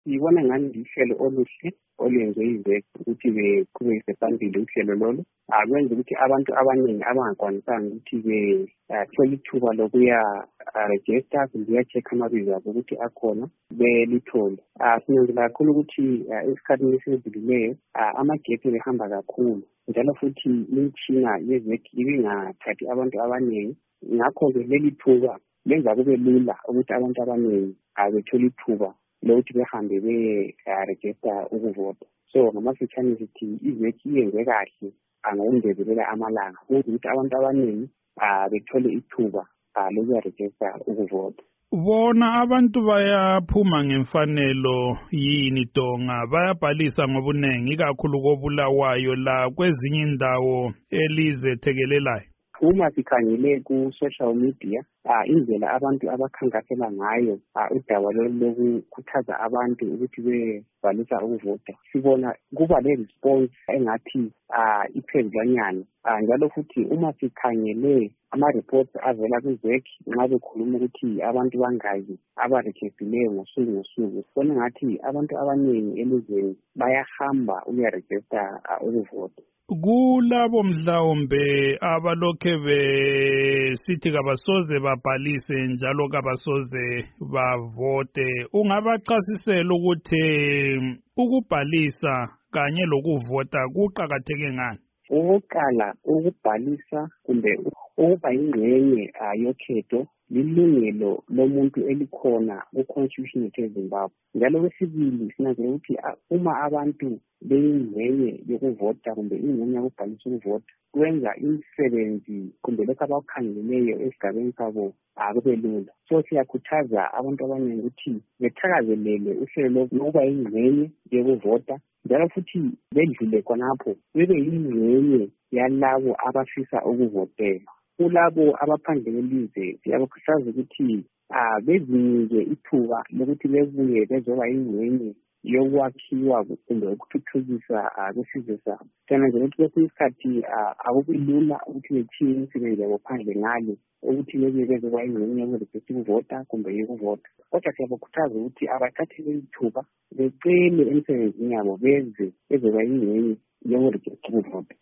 Ngibona ngani lihlelo oluhle olwenziwe yizwe ukuthi kube phambili uhlelo lolo. Akwenza ukuthi abantu abaningi abangakwanisanga ukuthi bethola ithuba lokuya register kumbe uya-check amabizo abo ukuthi akhona belithole. Sinanzela kakhulu ukuthi esikhathini esidlulileyo amagetsi behamba kakhulu njalo futhi imitshina yezeki ibingathathi abantu abaningi. Ngakho-ke leli thuba lenza kube lula ukuthi abantu abaningi bethole ithuba lokuthi behambe beye-register ukuvota. So ngamafitshane sithi izeki iyenze kahle ngokungezelela amalanga ukuze ukuthi abantu abaningi bethole ithuba lokuya-register ukuvota. Bona abantu bayaphuma ngemfanelo yini Donga, bayabhalisa ngobunengi ikakhulu koBulawayo la kwezinye indawo elizethekelelayo? Uma sikhangele ku-social media indlela abantu abakhankasela ngayo udaba lokukhuthaza abantu ukuthi bebhalisa ukuvota, sibona kuba le-response engathi iphendlanyana. Njalo futhi uma sikhangele ama-reports avela kwi-ZEC nxa bekhuluma ukuthi abantu bangazi abarejistileyo ngosuku, sibona ngathi abantu abaningi elizweni bayahamba ukuya-register ukuvota. Kulabo mhlawumbe abalokhe besithi kabasoze babhalise njalo kabasoze bavote, ungabachasisela ukuthi ukubhalisa kanye lokuvota kuqakatheke ngani? Okokuqala, ukubhalisa kumbe ukuba yingxenye yokhetho lilungelo lomuntu elikhona ku-Constitution yethu eZimbabwe. Njalo kwesibili sinanzela ukuthi uma abantu beyingxenye yokuvota kumbe ingxenye yokubhalisa ukuvota, kwenza imisebenzi kumbe lokho abakukhangeleleyo esigabeni sabo kube lula. So siyakhuthaza abantu abaningi ukuthi bethakazelele uhlelo lokuba yingxenye yokuvota, njalo futhi bedlule khonapho bebe yingxenye yalabo abafisa ukuvotela. Kulabo abaphandle kwelizwe siyabakhuthaza ukuthi bezinike ithuba lokuthi bebuye bezoba yingxenye yokwakhiwa kumbe ukuthuthukisa kwesizwe sabo. Sinanzela ukuthi kwesinye isikhathi akubi lula ukuthi bethiye imisebenzi yabo phandle ngale ukuthi bebuye bezoba yingxenye yokurejista ukuvota kumbe yokuvota. Kodwa siyabakhuthaza ukuthi abathathele ithuba becele emsebenzini yabo bezoba yingxenye yokurejista ukuvota.